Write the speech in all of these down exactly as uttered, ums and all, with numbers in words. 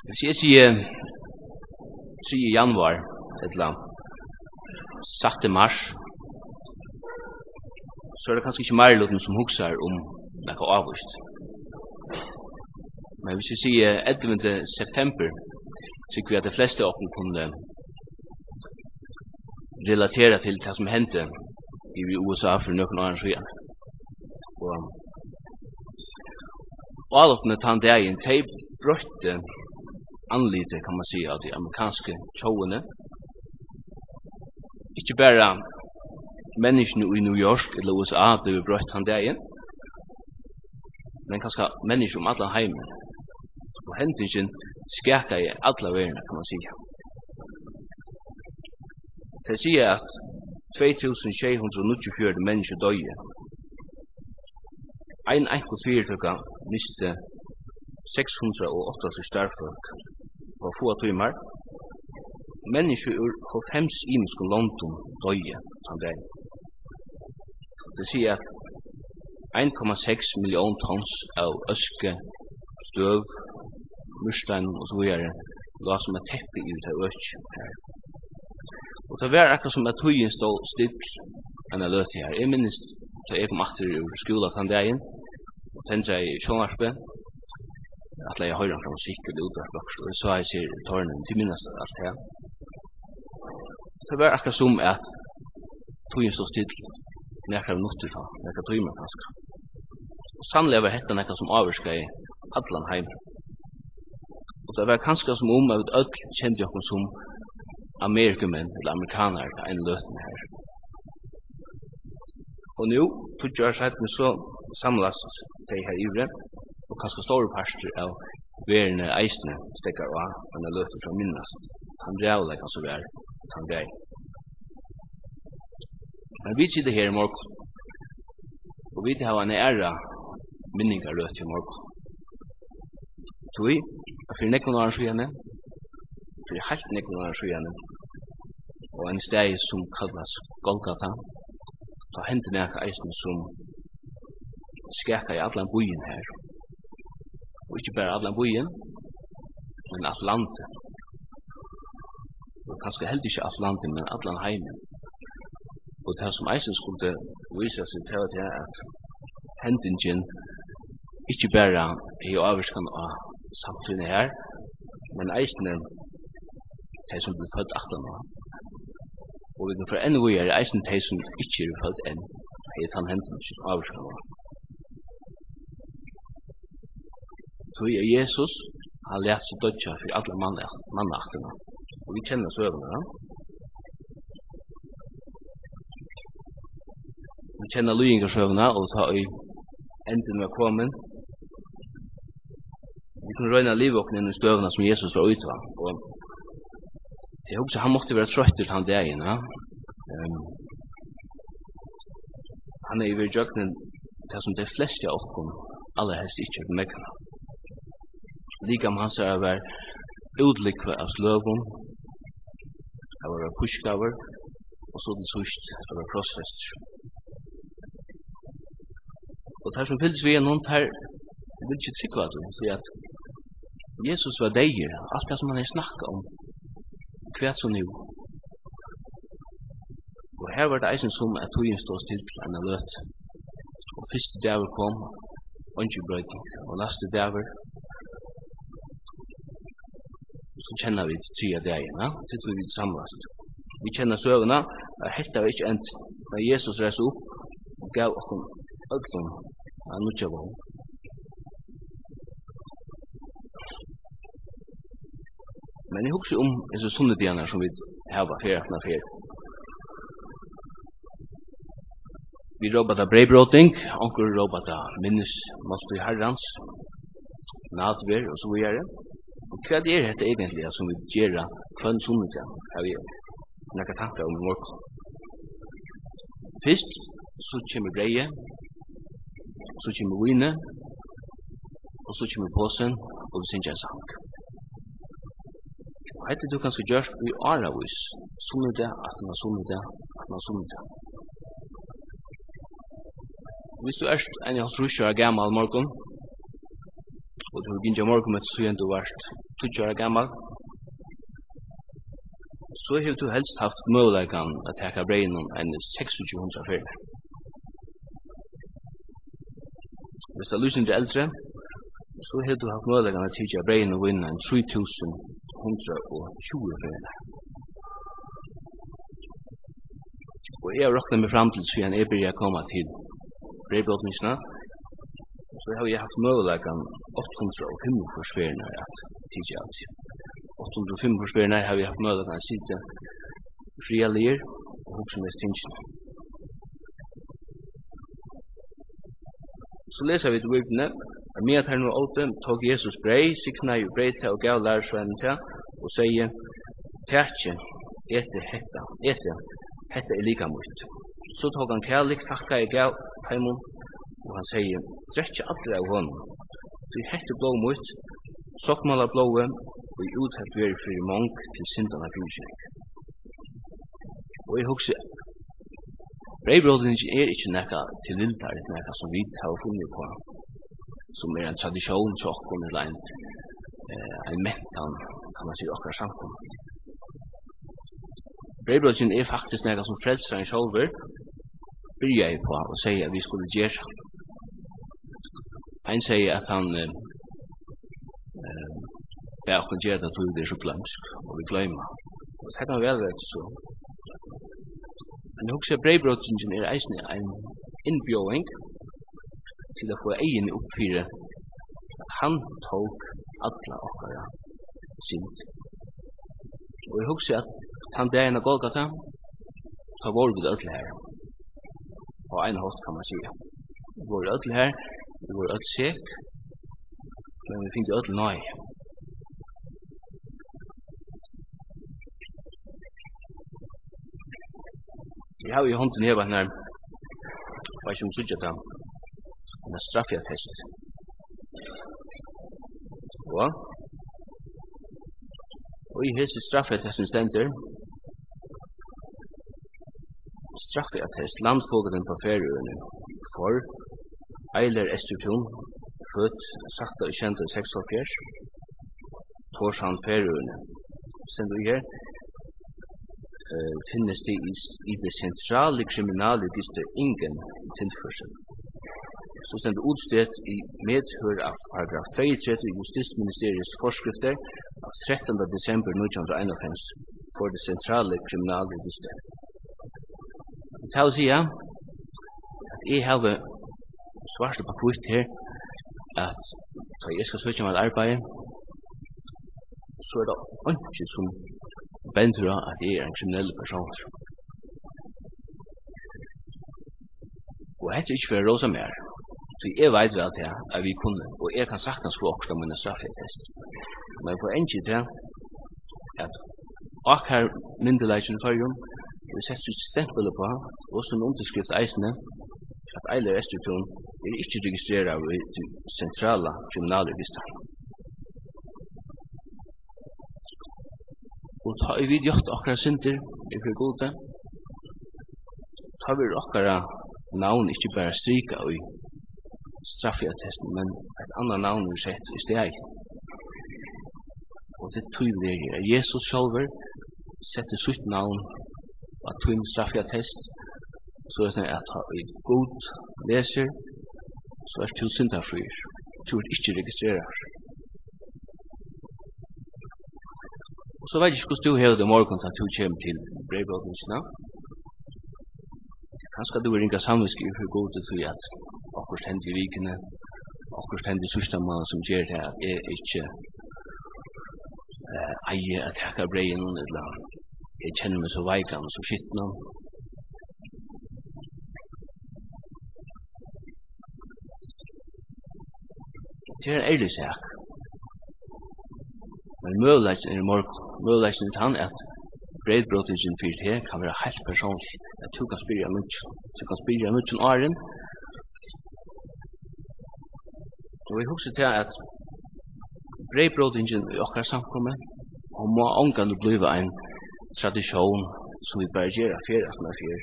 Hvis jeg sier tredje januar, et eller annet, sjette mars, så er det kanskje ikke mer luten som husker om noe avvist. Men hvis jeg sier ellevte september, så vi at de fleste av oss kunne relatera til det som hendte i U S A for noen år siden. Og alle tann dagen, de brøtte anlite, kan man si, av de amerikanske tjåene. Ikke bare menneskene i New York eller U S A ble brøtt tann dagen, men kanskje mennesker om alle heimen. Og hendingen skjekka i alle verden, kan man si. Det sier at två tusen sju hundre nittiofyra mennesker døye. Ein enkelt fyrtøkka miste seks hundre og åtta starfolk på få timer. Mennesker ur halvfems imiske London døye han dag. Det sier at en komma seks million tons av øske, støv, murstein og så videre la som et teppe i det øke her. Og det var akkurat som at tøyen stod still enn jeg løte her. Jeg minnes da jeg kom atter ur skola den dagen og tente jeg i sjånvarpe at jeg høyre fra musikk eller utvarp og så jeg sier tårnen til minnes alt her. Det var akkurat som at tøyen stod still nekker minutter fra, nekker tøymer kanskje. Og sannelig var dette nekker som avvarska i allan heim. Og det var kanskje som om at ødel kjente jo som amerikumenn eller amerikaner en løten her. Og nu, tog jeg seg med så samlast de her ivre, og kanskje store parster av verene eisene stekker av denne løten fra minnast. Han rævleg kan så være, han grei. Men vi sitter her i morgen, og vi har en æra minningar løt i morgen. Tui, for nekkene år siden, for helt nekkene år siden, og en steg som kallas Golgata, da hendte nekka eisen som skekka i allan bojen her. Og ikke bare allan bojen, men alt landet. Og kanskje heldig ikke alt landet, men allan heimen. Og det som eisen skulle vise seg til at det er at hendingen ikke bare er i avvarskan av samfunnet her, men eisen er de som blir født akkurat nå. Og vi kan for enda vi er eisen de som ikke er født enn, er han hendingen som avvarskan nå. Så er Jesus, han lært seg dødja for alle mannaktene. Og vi kjenner søvnene, ja. Vi kjenner lyingarsøvnene, og ta i enden var kommet. Vi kunne røyne livet okken inn i støvnene som Jesus var utva. Og jeg husker han måtte være trøtt til han dagen, ja. Um, han er i virjøknen det som de fleste av okken aller helst ikke er megna. Likam hans er å være utlikva av sløvun, av å være pushklaver, og så til sørst av å være krossfester. Og det som fyldes vi gjennom, det vil ikke trykke at du sier at Jesus var deier, alt det som han har snakket om, kvært så nu. Og her var det eisen som at togjen stod still til en løt. Og første dager kom, åndsjubrøyting, og neste dager, så kjenner vi til tre dagen, ja? Til tog vi samlast. Vi kjenner søvnene, at helt var ikke endt, da Jesus reiste opp og gav okkom öllum að nutja vó. Men ég hugsi um þessu sunnudíðarnar som vi hava fyrir aftan fyrir. Vi råpa það breibróting, onkur råpa það minnis måltu í herrans, natver og svo vidare. Og hvað er þetta egentlig som vi gera hvern sunnudíðar? Hef ég nekka tankar um morgun. Fyrst, så kjemur breie, så kjemur vine, og så kjemur påsen, og vi synger en sang. Og hette du kanskje gjørst i aravis, sunnudag, atna sunnudag, atna sunnudag. Hvis du er en halvtrusjør gammal morgon, og du har ginnja morgen med siden du varst tjugo år gammal, så har du helst haft möjligheten at teka breinen enn tjugosex hundra fyrir. Hvis du er lysende eldre, så har du haft möjligheten at teka breinen og vinna enn tre tusen hundra og tjúgu fyrir. Og jeg har råknet meg fram til siden jeg begynner å komme til brevbrotningsna, så har jeg haft möjligheten åtte hundre og fimogfyrre fyrir at teka av til. åtte hundre og fimogfyrre fyrir har vi haft möjligheten at sitte frialir og hoksa med stingene. Så leser vi til virkene, at med at her nå åtte tog Jesus brei, sikna i brei til og gav lærersvennen til, og sier, «Tætje, ete hetta, ete, hetta er lika mot.» Så tog han kærlik, takka i gav taimon, og han sier, «Drekje aldri av hånden, du hette blå mot, sokkmala blåe, og i uthelt veri fyrir mong til syndana fyrirkjeng.» Og jeg husker, brevbrotningen er ikke nekka til vildar, det er nekka som vi har funnet på, som er en tradisjon til okkur, eller en, eh, en mentan, kan man si, okkar samkom. Brevbrotningen er faktisk nekka som frelsaren sjálfur byrja jeg på og sier at vi skulle gjøre. Han sier at han eh, eh, ber okkur gjøre det at det er så glemsk, og vi glemmer. Og det kan vel være så. Men jeg husker brevbrotningen er eisne en innbjøring til å få egen oppfyre at han tok alla okkara synd. Og jeg husker at han dagen av Golgata så var vi ødel her. På en hånd kan man sige. Vi var ødel her, vi var ødel sek, men vi fikk ødel nøy. Jeg har i hånden her her, hva som sudja da, en straffjatest. Og, og i hese straffjatesten stender, straffjattest, landfogden på Færøyene, for Eiler Estertun, født sakta i kjent og seksogfjers, Torshavn Færøyene. Stender vi her, Uh, finnes det i, i det sentrale kriminale register ingen tilførsel. Så stender utstedt i medhør av paragraf treogtretti i Justisministeriets forskrifter av trettende desember nítjan hundrað og einoghálvfems for det sentrale kriminale register. Det tar å si at jeg har svart på kvitt her at da jeg skal søke meg arbeid, så er det ikke som bender at jeg er en kriminell person. Og jeg heter ikke for å råse mer. Så jeg vet vel til at vi kunne, og jeg kan saktens få akkurat mine straffetest. Men for en tid til at akkurat myndeleggen førjum, vi setter ut stempel på, og som underskrift eisene, at Eiler Estertun er ikke registreret i det sentrale kriminalregisteret. Og ta i vid gjort okkara synder i fyrir gode, ta vi okkara navn ikke bare strika i straffjattesten, men et annet navn er sett i steg. Og det tydelig er at Jesus sjálfur setter sitt navn på tvinn straffjattest, så er det at ta i god leser, så er du syndafrir, du er ikke registrerar. Og så vet jeg ikke hvordan du hever det morgen til at du kommer til brevbrotningsna. Kanskje du vil ringa samviske for gode til at akkurat hendt i vikene, akkurat hendt i sørste mann som gjør det at jeg ikke uh, eier at jeg har breien, eller jeg kjenner meg så veikan og så skittna. Det er en ærlig sak. Men møvleggen er i morgen, møvleggen er han at brevbrotningen fyrir her kan være helt personlig. At du kan spyrja mykje, du kan spyrja mykje åren. Og vi husker til at brevbrotningen i okkar samkommet, og må omgående blive en tradisjon som vi bare gjør af fyrir at man fyrir.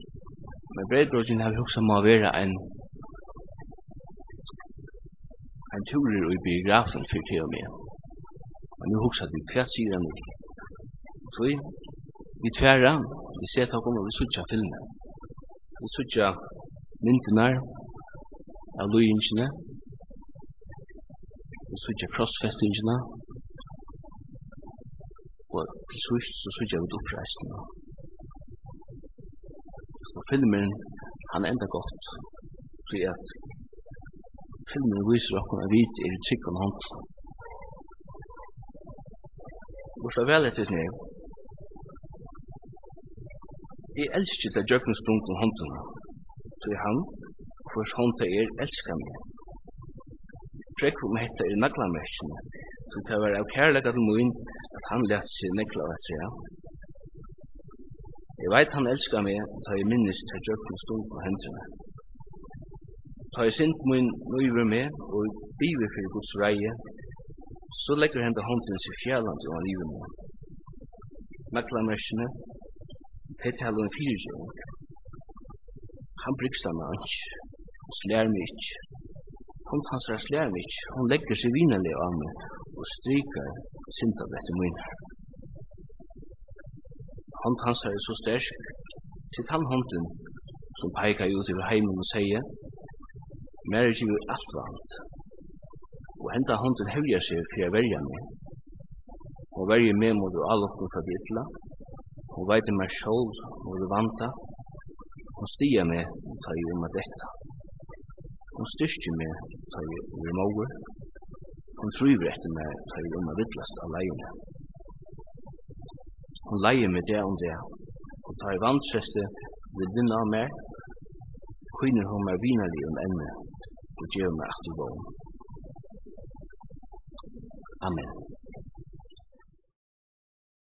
Men brevbrotningen har vi husker må være en en turer i biografen for til og med. Men nu husker vi hva sier han nu. Så vi tverra, vi ser til å vi sutja filmen. Vi sutja myndinar av løyingene. Vi sutja krossfestingene. Og til sust så sutja vi oppreisene. Og filmen, han enda godt. Fordi at filmen viser okkur at vi er i trygg og hånd. Og så vel etter snøy. Jeg elsker det jøkken stund om håndene. Så han, for hånd til er, elsker meg. Trekk om hette er naglamerkene. Så det var av kærlega til min at han lette seg negla av seg. Jeg vet han elsker meg, da jeg minnes til jøkken stund på hendene. Ta jeg sint min nøyver med, og biver for Guds reie, så legger hende hånden seg fjelland og livet med. Naglamerkene, det taler om fyrirgjøring. Han brygster meg ikke, slær meg ikke. Hun hans er slær meg ikke, hun legger seg vinnerlig av meg, og stryker sintet etter mine. Hånd hans er så sterk, til han hånden, som peker ut over heimen og sier, mer er ikke alt vant. Og enda hånden hevjer seg for å verja meg. Og verja meg mot alle oppgått for bittla. Og veiter meg sjål og det vanta. Og stiger meg og tar jeg om av dette. Og styrker meg og tar jeg over måger. Og truver etter meg og tar jeg om av vittlast av leiene. Og leier meg det om det. Og tar jeg vantreste ved vinna av meg. Kvinner hun meg vinalig om enne. Og gjør meg aktiv vågen. Amen.